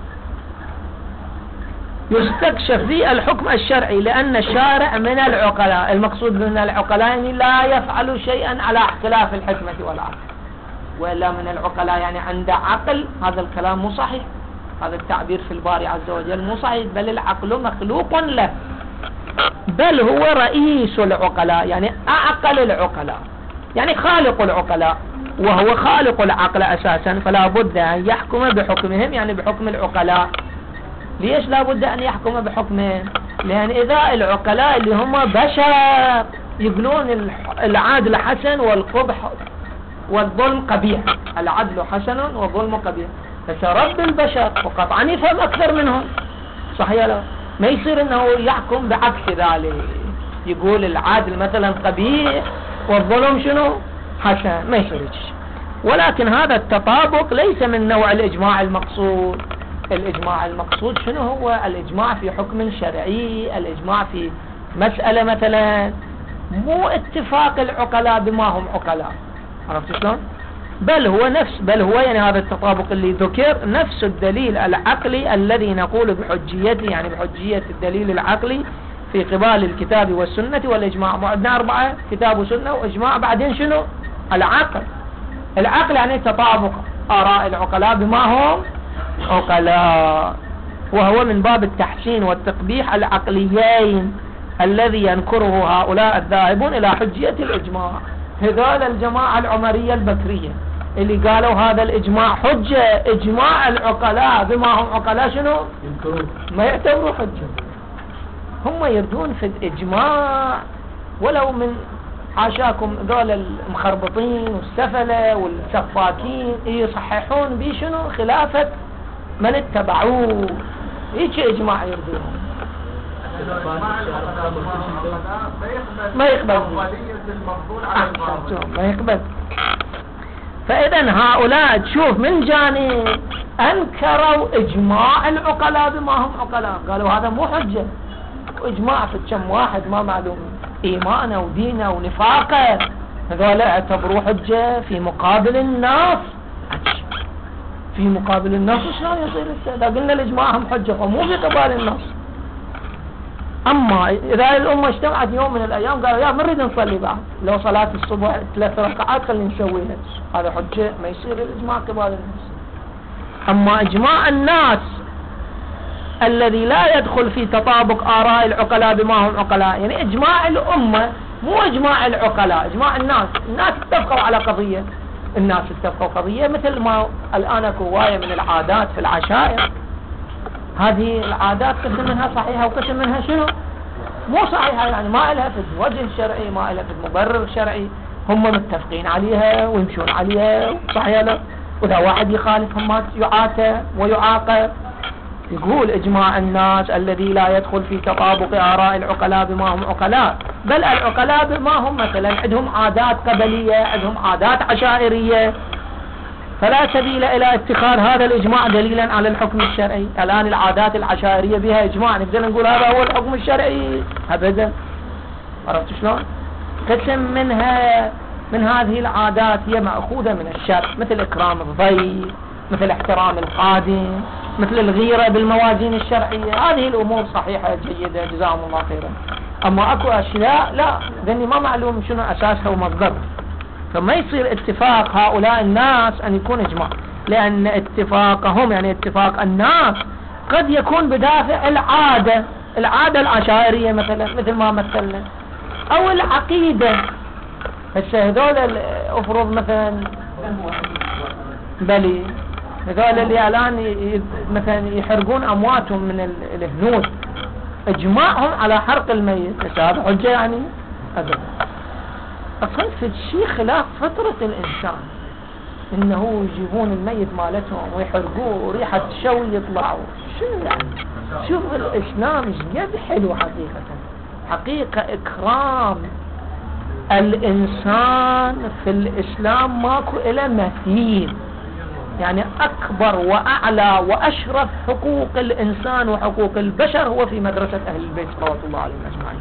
يستكشف في الحكم الشرعي لأن الشارع من العقلاء. المقصود من العقلاء يعني لا يفعل شيئا على اختلاف الحكمة والعقل، ولا من العقلاء يعني عنده عقل. هذا الكلام مو صحيح، هذا التعبير في الباري عز وجل مو صحيح، بل العقل مخلوق له، بل هو رئيس العقلاء، يعني أعقل العقلاء، يعني خالق العقلاء، وهو خالق العقل أساسا، فلا بد أن يحكم بحكمهم، يعني بحكم العقلاء. ليش لا بد أن يحكم بحكمهم؟ لأن إذا العقلاء اللي هم بشر يقولون العدل حسن والقبح والظلم قبيح، العدل حسن والظلم قبيح، فسرب البشر وقطعا يفهم أكثر منهم، صحيح لا؟ ما يصير أنه يحكم بعكس ذلك، يقول العدل مثلا قبيح والظلم شنو؟ حسن، ما يصير. ولكن هذا التطابق ليس من نوع الإجماع المقصود. الإجماع المقصود شنو هو؟ الإجماع في حكم شرعي، الإجماع في مسألة مثلا، مو اتفاق العقلاء بما هم عقلاء. عرفت شلون؟ بل هو نفس بل هو يعني هذا التطابق اللي ذكر نفس الدليل العقلي الذي نقول بحجيته، يعني بحجية الدليل العقلي في قبال الكتاب والسنة والإجماع. معدنا أربعة: كتاب وسنة وإجماع، بعدين شنو؟ العقل. العقل يعني تطابق آراء العقلاء بما هم عقلاء، وهو من باب التحسين والتقبيح العقليين الذي ينكره هؤلاء الذاهبون إلى حجية الإجماع. هذول الجماعة العمرية البكرية اللي قالوا هذا الإجماع حجة، إجماع العقلاء بما هم عقلاء شنو؟ ما يعتبروا حجة. هم يردون في الإجماع ولو من حاشاكم ذول المخربطين والسفلة والسفاكين يصححون بي شنو؟ خلافة من اتبعوه. هيك إجماع يردون ما يقبل ما يقبل. فإذا هؤلاء تشوف من جانب أنكروا إجماع العقلاء بما هم عقلاء، قالوا هذا مو حجة، وإجماع في كم واحد ما معلوم إيمانه ودينه ونفاقه، هذول اعتبروا حجة في مقابل الناس. في مقابل الناس شلون يصير إذا قلنا الإجماع هم حجة ومو في قبال الناس؟ أما إذا الأمة اجتمعت يوم من الأيام قالوا يا ما نريد نصلي بعد، لو صلاة الصبح ثلاث ركعات خلينا نسويها، هذا حجة ما يصير الإجماع قبال الناس. أما إجماع الناس الذي لا يدخل في تطابق آراء العقلاء بما هم عقلاء، يعني إجماع الأمة مو إجماع العقلاء، إجماع الناس. الناس اتفقوا على قضية، الناس اتفقوا قضية، مثل ما الآن اكو هواية من العادات في العشائر. هذه العادات قسم منها صحيحة وقسم منها شنو؟ مو صحيحة، يعني ما لها في الوجه الشرعي، ما لها في المبرر الشرعي، هم متفقين عليها ويمشون عليها، صحيح لا؟ وإذا واحد يخالف هم يعاتى ويعاقب. يقول إجماع الناس الذي لا يدخل في تطابق آراء العقلاء بما هم عقلاء، بل العقلاء بما هم مثلا عندهم عادات قبلية، عندهم عادات عشائرية، فلا سبيل إلى اتخاذ هذا الإجماع دليلا على الحكم الشرعي. الآن العادات العشائرية بها إجماع، نقدر نقول هذا هو الحكم الشرعي؟ أبدا. عرفت شلون؟ قسم منها من هذه العادات هي مأخوذة من الشرع، مثل إكرام الضيف، مثل احترام القادم، مثل الغيرة بالموازين الشرعية. هذه الأمور صحيحة جيدة جزاهم الله خيرا. أما أكو أشياء لا، لأني ما معلوم شنو أساسها ومصدر، فما يصير اتفاق هؤلاء الناس أن يكون إجماع، لأن اتفاقهم يعني اتفاق الناس قد يكون بدافع العادة، العادة العشائرية مثلا مثل ما مثلنا، أو العقيدة. هسه هذول أفرض مثلا بلي هذول اللي الآن مثلا يحرقون أمواتهم من الهنود، إجماعهم على حرق الميت، هذا حجة يعني؟ أبدا. أصلا في الشيء خلاف فطرة الإنسان إنه يجيبون الميت مالتهم ويحرقوه وريحة شوي يطلعوا، شنو يعني؟ شوف الإسلام جد حلو حقيقة، حقيقة إكرام الإنسان في الإسلام ماكو إلا مثيل، يعني أكبر وأعلى وأشرف حقوق الإنسان وحقوق البشر هو في مدرسة أهل البيت صلوات الله عليهم أجمعين.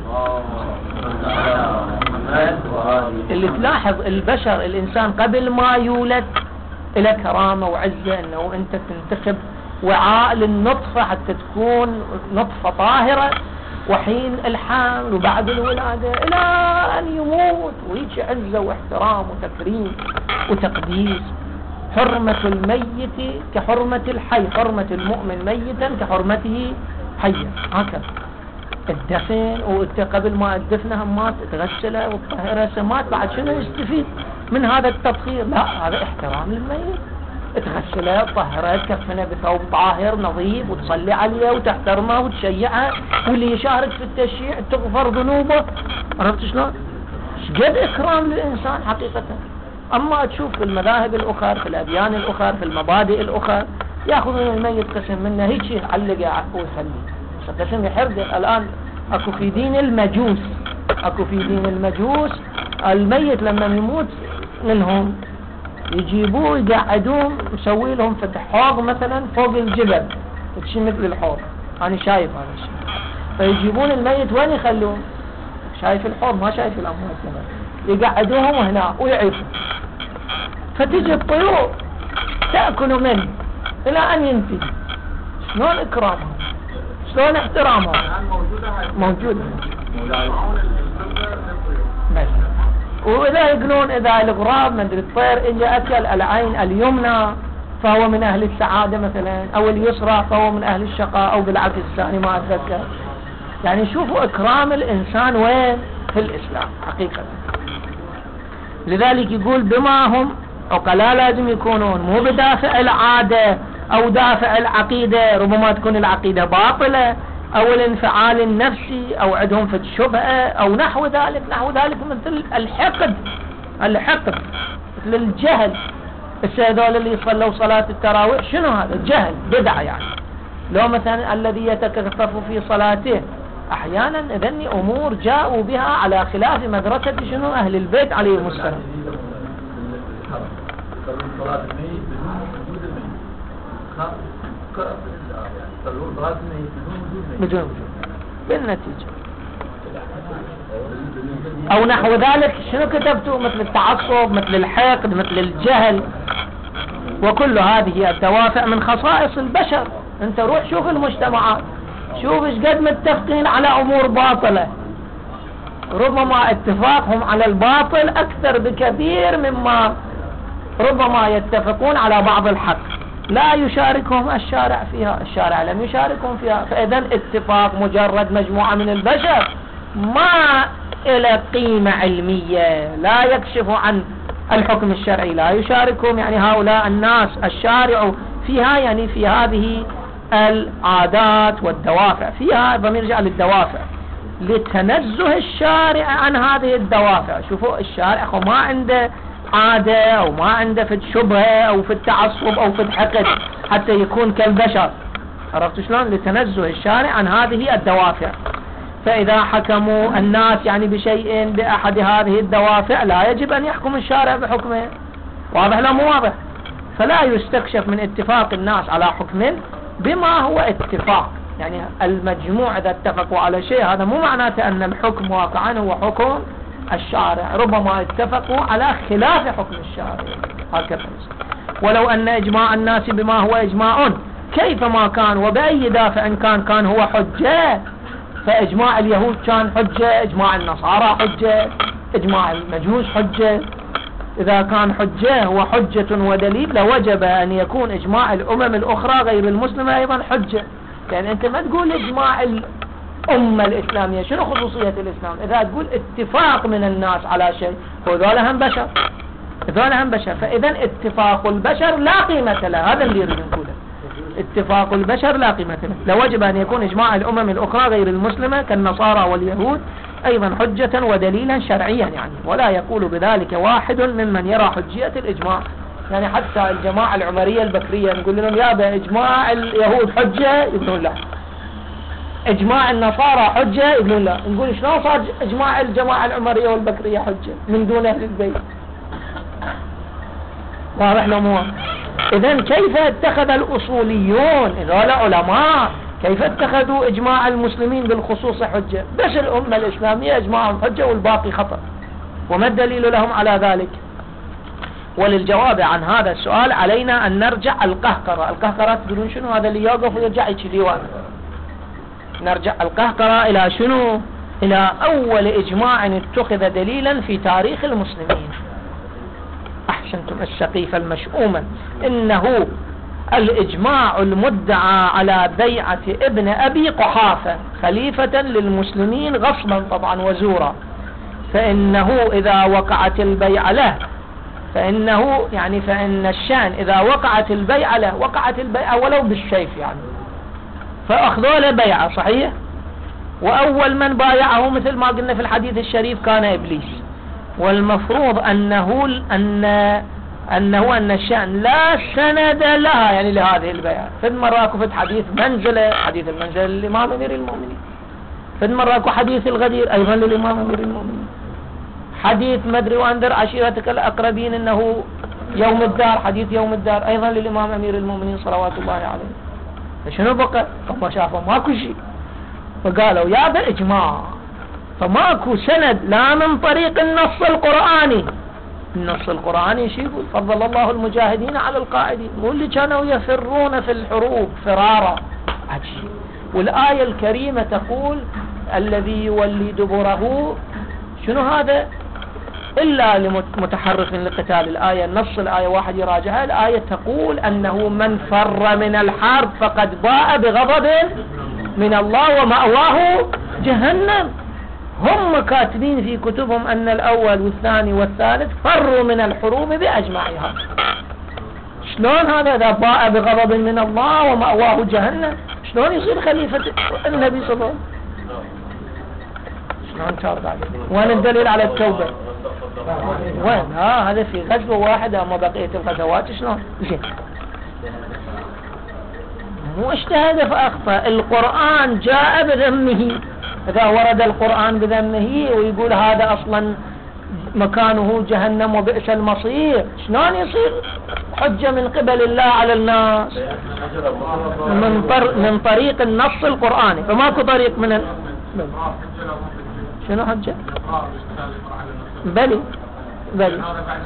اللي تلاحظ البشر الإنسان قبل ما يولد إلى كرامة وعزة، أنه أنت تنتخب وعاء للنطفة حتى تكون نطفة طاهرة، وحين الحمل وبعد الولادة إلى أن يموت، ويجي عزة واحترام وتكريم وتقديس. حرمة الميت كحرمة الحي، حرمة المؤمن ميتا كحرمته حيا، هكذا. الدفن وانت قبل ما تدفنه مات تغسله وتطهره سمات، بعد شنو يستفيد من هذا التطهير؟ لا، هذا احترام للميت، تغسله تطهره تكفنه بثوب طاهر نظيف وتصلي عليه وتحترمه وتشيعه، واللي يشارك في التشييع تغفر ذنوبه. عرفت شلون؟ شقد اكرام للانسان حقيقة. اما تشوف في المذاهب الاخرى، في الاديان الاخرى، في المبادئ الاخرى، ياخذون الميت قسم منه هيك يعلقه ويخليه قسم يحرقه. الان اكو في دين المجوس، اكو في دين المجوس الميت لما يموت منهم يجيبوه يقعدوه يسوي لهم فتح حوض مثلا فوق الجبل، شيء مثل الحوض، انا شايف هذا الشيء. فيجيبون الميت وين يخلوه؟ شايف الحوض ما شايف الاموات كمان، يقعدوهم هنا ويعيشوا، فتجي الطيور تأكل منه الى ان ينتهي. شلون اكرامهم؟ شلون احترامهم؟ موجودة. وإذا يقولون إذا الغراب ما أدري الطير إجا أكل العين اليمنى فهو من أهل السعادة مثلا، أو اليسرى فهو من أهل الشقاء، أو بالعكس الثاني ما أتذكر. يعني شوفوا إكرام الإنسان وين في الإسلام حقيقة. لذلك يقول بما هم عقلاء لازم يكونون، مو بدافع العادة أو دافع العقيدة، ربما تكون العقيدة باطلة أو الانفعال النفسي أو عندهم في الشبهة أو نحو ذلك نحو ذلك مثل الحقد الحقد مثل الجهل. السيدول اللي يصلوا صلاة التراويح شنو هذا؟ جهل بدعة يعني. لو مثلا الذي يتكثف في صلاته أحيانا إذن أمور جاءوا بها على خلاف مدرسة شنو أهل البيت عليهم السلام. صلاة الميت بدون وجود الميت، صلاة الميت بدون وجود بالنتيجة أو نحو ذلك. شنو كتبتوا؟ مثل التعصب، مثل الحقد، مثل الجهل، وكل هذه الدوافع من خصائص البشر. انت روح شوف المجتمعات، شوف ايش قد متفقين على امور باطلة، ربما اتفاقهم على الباطل اكثر بكثير مما ربما يتفقون على بعض الحق. لا يشاركهم الشارع فيها، الشارع لم يشاركهم فيها. فاذا اتفاق مجرد مجموعة من البشر ما إلى قيمة علمية، لا يكشف عن الحكم الشرعي، لا يشاركهم يعني هؤلاء الناس الشارع فيها، يعني في هذه العادات والدوافع. فيها بنرجع للدوافع لتنزه الشارع عن هذه الدوافع. شوفوا الشارع ما عنده عادة أو ما عنده في الشبهة أو في التعصب أو في الحقد حتى يكون كالبشر. عرفت شلون؟ لتنزه الشارع عن هذه الدوافع. فإذا حكموا الناس يعني بشيء بأحد هذه الدوافع لا يجب أن يحكم الشارع بحكمه. واضح لا مو واضح؟ فلا يستكشف من اتفاق الناس على حكم بما هو اتفاق. يعني المجموع إذا اتفقوا على شيء هذا مو معناته أن الحكم واقعا هو حكم الشارع، ربما اتفقوا على خلاف حكم الشارع هكذا. ولو أن إجماع الناس بما هو إجماع كيفما كان وبأي دافع كان كان هو حجة. فإجماع اليهود كان حجة، إجماع النصارى حجة، إجماع المجوس حجة. إذا كان حجة هو حجة ودليل لوجب أن يكون إجماع الأمم الأخرى غير المسلمة أيضا حجة. يعني أنت ما تقول إجماع الأمة الإسلامية، شنو خصوصية الإسلام؟ إذا تقول اتفاق من الناس على شيء، هذول هم بشر، هذول هم بشر. فإذا اتفاق البشر لا قيمة له، هذا اللي يريد نقوله. اتفاق البشر لا قيمة له، لوجب أن يكون إجماع الأمم الأخرى غير المسلمة كالنصارى واليهود أيضا حجة ودليلا شرعيا يعني. ولا يقول بذلك واحد ممن يرى حجية الإجماع. يعني حتى الجماعة العمرية البكرية نقول لهم يا إجماع اليهود حجة، يقولون لا. إجماع النصارى حجة، يقولون لا. نقول شلون صار إجماع الجماعة العمرية والبكرية حجة من دون أهل البيت؟ واضح لهم هو. إذن كيف اتخذ الأصوليون هذول علماء كيف اتخذوا إجماع المسلمين بالخصوص حجة؟ بس الأمة الإسلامية إجماعهم حجة والباقي خطأ. وما الدليل لهم على ذلك؟ وللجواب عن هذا السؤال علينا أن نرجع القهقرة. القهقرة تدرون شنو؟ هذا اللي يوقف ويرجع يجليوان. نرجع القهقرة إلى شنو؟ إلى أول إجماع اتخذ دليلا في تاريخ المسلمين. أحسنتم السقيفة المشؤومة. إنه الإجماع المدعى على بيعة ابن أبي قحافة خليفة للمسلمين غصبا طبعا وزورا. فإنه إذا وقعت البيعة له فإنه يعني فإن الشان إذا وقعت البيعة له وقعت البيعة ولو بالسيف يعني. فأخذوا له بيعة صحيح. وأول من بايعه مثل ما قلنا في الحديث الشريف كان إبليس. والمفروض أنه أن أنه أن الشأن لا سند لها يعني لهذه البيعة. في مرة أكو في حديث منزلة، حديث المنزلة للإمام أمير المؤمنين. في مرة أكو حديث الغدير أيضا للإمام أمير المؤمنين. حديث مدري وأنذر عشيرتك الأقربين إنه يوم الدار، حديث يوم الدار أيضا للإمام أمير المؤمنين صلوات الله عليه. فشنو بقى؟ فما شافوا ماكو شيء فقالوا يا بإجماع. فماكو سند لا من طريق النص القرآني. النص القرآني شو يقول؟ فضل الله المجاهدين على القاعدين. واللي كانوا يفرون في الحروب فرارا عجيب. والآية الكريمة تقول الذي يولي دبره شنو هذا؟ إلا لمتحرف لقتال الآية. نص الآية واحد يراجعها، الآية تقول أنه من فر من الحرب فقد باء بغضب من الله ومأواه جهنم. هم كاتبين في كتبهم أن الأول والثاني والثالث فروا من الحروب بأجمعها. شلون هذا؟ إذا باء بغضب من الله ومأواه جهنم شلون يصير خليفة النبي صلى الله عليه وسلم؟ شلون ترد عليه؟ وين الدليل على التوبة؟ وين؟ ها هذا في غزوة واحدة، أما بقية الغزوات شلون؟ زين، مو اجتهد فأخطأ. القرآن جاء بذمه، إذا ورد القرآن بذمه ويقول هذا أصلا مكانه جهنم وبئس المصير، شلون يصير حجة من قبل الله على الناس؟ من, طر من طريق النص القرآني، فماكو طريق من ال... شنو حجة؟ بلي بلي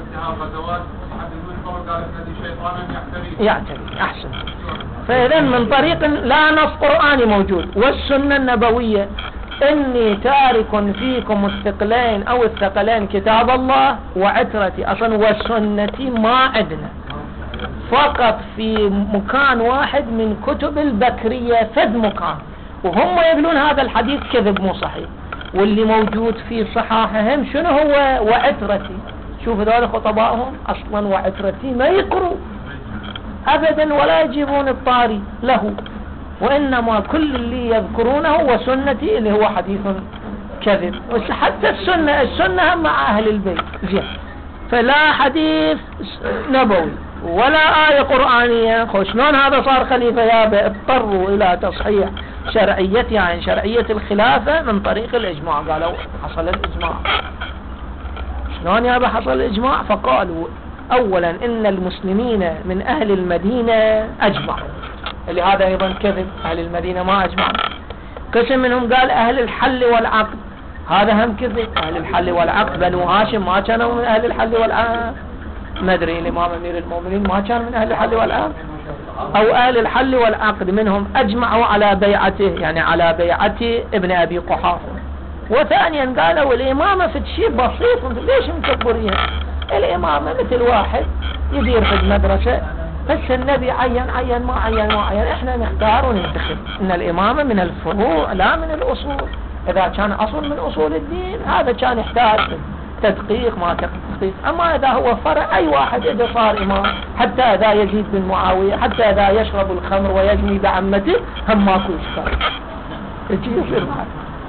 يعتري. أحسن. فإذا من طريق لا نص قرآني موجود، والسنة النبوية إني تارك فيكم الثقلين أو الثقلين كتاب الله وعترتي. أصلا وسنتي ما عندنا، فقط في مكان واحد من كتب البكرية، فد مكان، وهم يقولون هذا الحديث كذب مو صحيح، واللي موجود في صحاحهم شنو هو؟ وعترتي. شوف ذلك خطبائهم أصلا وعترتي ما يقروا أبدا ولا يجيبون الطاري له، وإنما كل اللي يذكرونه هو سنتي اللي هو حديث كذب. حتى السنة السنة هم مع أهل البيت. زين، فلا حديث نبوي ولا آية قرآنية. شلون هذا صار خليفة يابا؟ اضطروا إلى تصحيح شرعيته، يعني شرعية الخلافة من طريق الإجماع. قالوا حصل الإجماع. شلون يابا حصل الإجماع؟ فقالوا أولا إن المسلمين من أهل المدينة أجمعوا، اللي هذا أيضا كذب، أهل المدينة ما أجمعوا. قسم منهم قال أهل الحل والعقد، هذا هم كذب، أهل الحل والعقد بنو هاشم ما كانوا من أهل الحل والعقد. ما أدري الإمام أمير المؤمنين ما كان من أهل الحل والعقد، أو أهل الحل والعقد منهم أجمعوا على بيعته، يعني على بيعة ابن أبي قحافة. وثانيا قالوا الإمامة في شيء بسيط، انتم ليش مكبريها؟ الإمامة مثل واحد يدير في المدرسة، بس النبي عين عين ما عين ما عين، احنا نختار وننتخب. ان الإمامة من الفروع لا من الأصول. إذا كان أصل من أصول الدين هذا كان يحتاج تدقيق ما تدقيق، أما إذا هو فرع أي واحد إذا صار إمام، حتى إذا يزيد بن معاوية، حتى إذا يشرب الخمر ويجني بعمته هم ماكو إشكال. يجي يصير معه.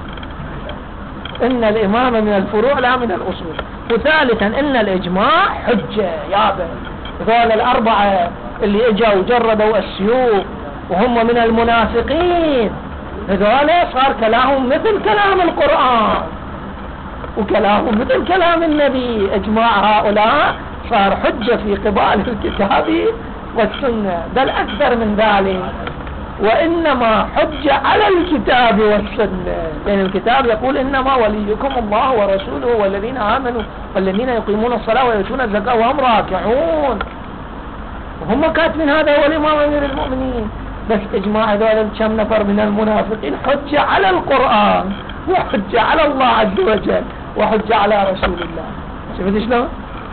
إن الإمامة من الفروع لا من الأصول. وثالثا إن الإجماع حجة يابا. ذول الأربعة اللي اجوا وجردوا السيوف وهم من المنافقين، هذول صار كلامهم مثل كلام القرآن وكلامهم مثل كلام النبي. إجماع هؤلاء صار حجة في قبال الكتاب والسنة، بل أكثر من ذلك، وإنما حجة على الكتاب والسنة. لأن الكتاب يقول إنما وليكم الله ورسوله والذين آمنوا والذين يقيمون الصلاة ويؤتون الزكاة وهم راكعون. وهم كاتبين هذا هو الإمام أمير المؤمنين. بس إجماع هذول كم نفر من المنافقين حجة على القرآن وحجة على الله عز وجل وحجة على رسول الله. شفت شلون؟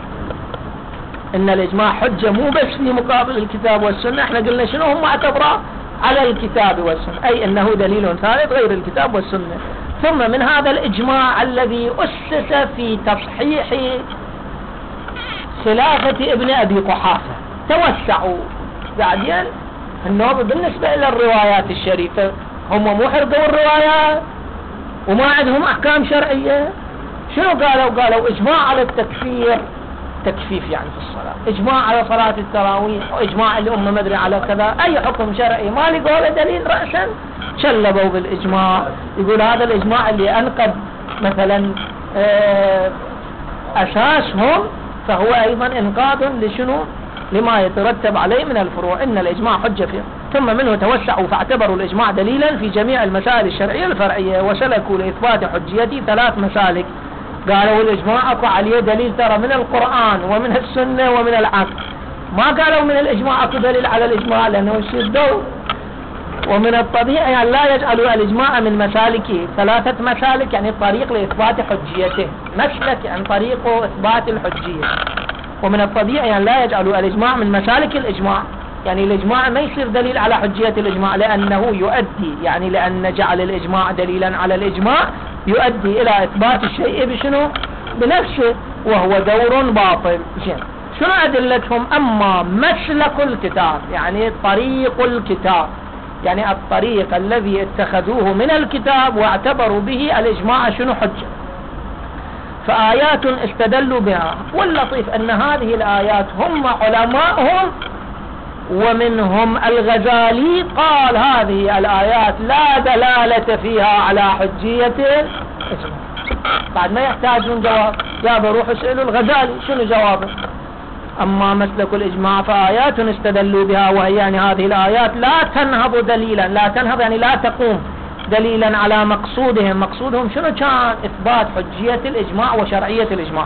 إن الإجماع حجة مو بس في مقابل الكتاب والسنة. احنا قلنا شنو هم اعتبروا على الكتاب والسنة، أي أنه دليل ثالث غير الكتاب والسنة. ثم من هذا الإجماع الذي أسس في تصحيح خلافة ابن أبي قحافة توسعوا بعدين النوب بالنسبة إلى الروايات الشريفة. هم مو حرقوا الروايات وما عندهم أحكام شرعية. شنو قالوا؟ قالوا إجماع على التكفير، تكفيف يعني في الصلاة، إجماع على صلاة التراويح، وإجماع الأمة مدري على كذا، أي حكم شرعي ما لقوا له دليل رأسا شلبوا بالإجماع. يقول هذا الإجماع اللي أنقذ مثلا أساسهم فهو أيضا إنقاذ لشنو؟ لما يترتب عليه من الفروع. إن الإجماع حجة فيه. ثم منه توسعوا فاعتبروا الإجماع دليلا في جميع المسائل الشرعية الفرعية، وسلكوا لإثبات حجيته ثلاث مسالك. قالوا الإجماع أكو عليه دليل ترى من القرآن ومن السنة ومن العقل. ما قالوا من الإجماع أكو دليل على الإجماع، لأنه يصير دو ومن الطبيعي أن لا يجعلوا الإجماع من مسالكه ثلاثة مسالك، يعني طريق لإثبات حجيته، مسلك عن طريق إثبات الحجية. ومن الطبيعي أن لا يجعلوا الإجماع من مسالك الإجماع، يعني الإجماع ما يصير دليل على حجية الإجماع، لأنه يؤدي، يعني لأن جعل الإجماع دليلا على الإجماع يؤدي إلى إثبات الشيء بشنو؟ بنفسه، وهو دور باطل. شنو أدلتهم؟ أما مسلك الكتاب، يعني طريق الكتاب، يعني الطريق الذي اتخذوه من الكتاب واعتبروا به الإجماع شنو؟ حجة. فآيات استدلوا بها، واللطيف أن هذه الآيات هم علماءهم ومنهم الغزالي قال هذه الآيات لا دلالة فيها على حجية الإجماع. بعد ما يحتاجون جواب، يا بروح اسألوا الغزالي شنو جوابه. أما مسلك الإجماع فآيات استدلوا بها، وهي يعني هذه الآيات لا تنهض دليلا، لا تنهض يعني لا تقوم دليلا على مقصودهم. مقصودهم شنو كان؟ إثبات حجية الإجماع وشرعية الإجماع،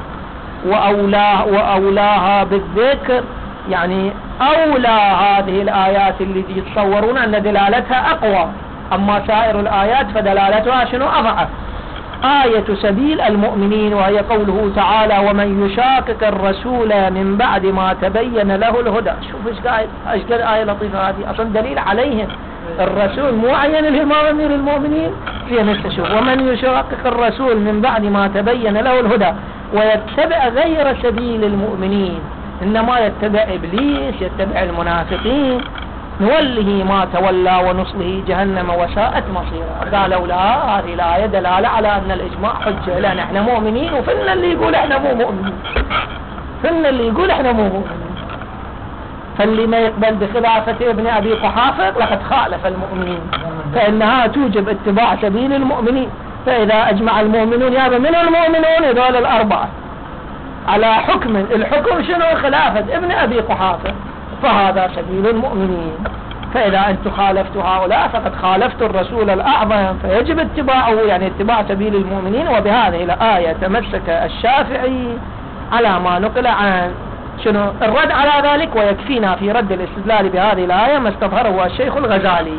وأولاه وأولاها بالذكر، يعني أولى هذه الآيات اللي يتصورون أن دلالتها أقوى، أما سائر الآيات فدلالتها شنو؟ أضعف. آية سبيل المؤمنين، وهي قوله تعالى ومن يشاقق الرسول من بعد ما تبين له الهدى. شوف ايش قاعد، ايش قد آية لطيفة هذه، أصلا دليل عليهم. الرسول مو عين الإمام أمير المؤمنين في نستشوف ومن يشاقق الرسول من بعد ما تبين له الهدى ويتبع غير سبيل المؤمنين إنما يتبع إبليس، يتبع المنافقين، نوله ما تولى ونصله جهنم وساءت مصيرا. قالوا لا، هذه الآية دلالة على أن الإجماع حجة، لأن احنا مؤمنين وفلنا اللي يقول احنا مو مؤمنين، فلنا اللي يقول احنا مو مؤمنين. فاللي ما يقبل بخلافة ابن أبي قحافة لقد خالف المؤمنين، فإنها توجب اتباع سبيل المؤمنين. فإذا أجمع المؤمنون يابا من المؤمنون هذول الأربعة على حكم، الحكم شنو؟ خلافة ابن أبي قحافة، فهذا سبيل المؤمنين. فإذا أنت خالفت هؤلاء فقد خالفت الرسول الأعظم، فيجب اتباعه، يعني اتباع سبيل المؤمنين. وبهذه الآية تمسك الشافعي على ما نقل عن شنو الرد على ذلك، ويكفينا في رد الاستدلال بهذه الآية ما استظهره الشيخ الغزالي.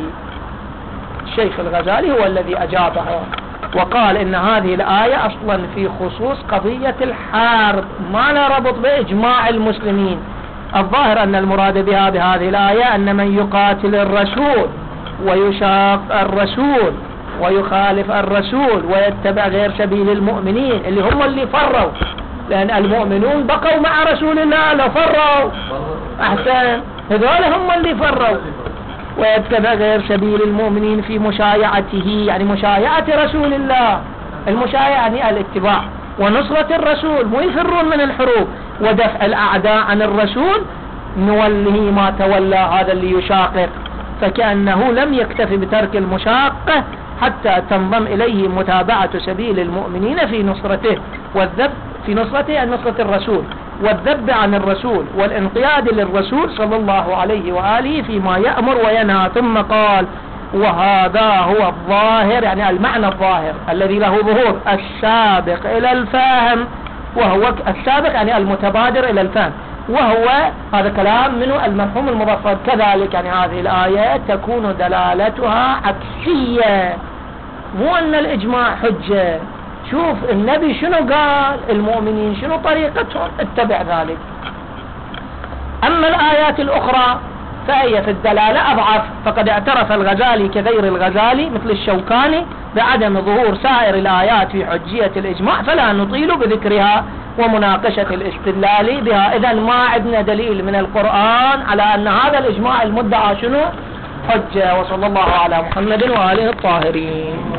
الشيخ الغزالي هو الذي أجابه وقال إن هذه الآية أصلا في خصوص قضية الحرب، ما لا ربط بإجماع المسلمين. الظاهر أن المراد بها بهذه الآية أن من يقاتل الرسول ويشاق الرسول ويخالف الرسول ويتبع غير سبيل المؤمنين اللي هم اللي فروا، لأن المؤمنون بقوا مع رسول الله، لو فروا أحسن، هذول هم اللي فروا. ويتبع غير سبيل المؤمنين في مشايعته، يعني مشايعة رسول الله، المشايعة يعني الاتباع ونصرة الرسول، مو يفرون من الحروب، ودفع الأعداء عن الرسول، نوله ما تولى هذا اللي يشاقق. فكأنه لم يكتفي بترك المشاقة حتى تنضم إليه متابعة سبيل المؤمنين في نصرته والذب في نصرته عن نصرة الرسول، والذب عن الرسول والانقياد للرسول صلى الله عليه وآله فيما يأمر وينهى. ثم قال وهذا هو الظاهر، يعني المعنى الظاهر الذي له ظهور السابق إلى الفهم، وهو السابق يعني المتبادر إلى الفهم، وهو هذا كلام منه المفهوم المضفر. كذلك يعني هذه الآية تكون دلالتها عكسية، مو أن الإجماع حجة. شوف النبي شنو قال، المؤمنين شنو طريقتهم، اتبع ذلك. أما الآيات الأخرى فهي في الدلالة أضعف، فقد اعترف الغزالي كغير الغزالي مثل الشوكاني بعدم ظهور سائر الآيات في حجية الإجماع، فلا نطيل بذكرها ومناقشة الاستدلال بها. إذن ما عندنا دليل من القرآن على أن هذا الإجماع المدعى شنو؟ حجة. وصلى الله على محمد وآله الطاهرين.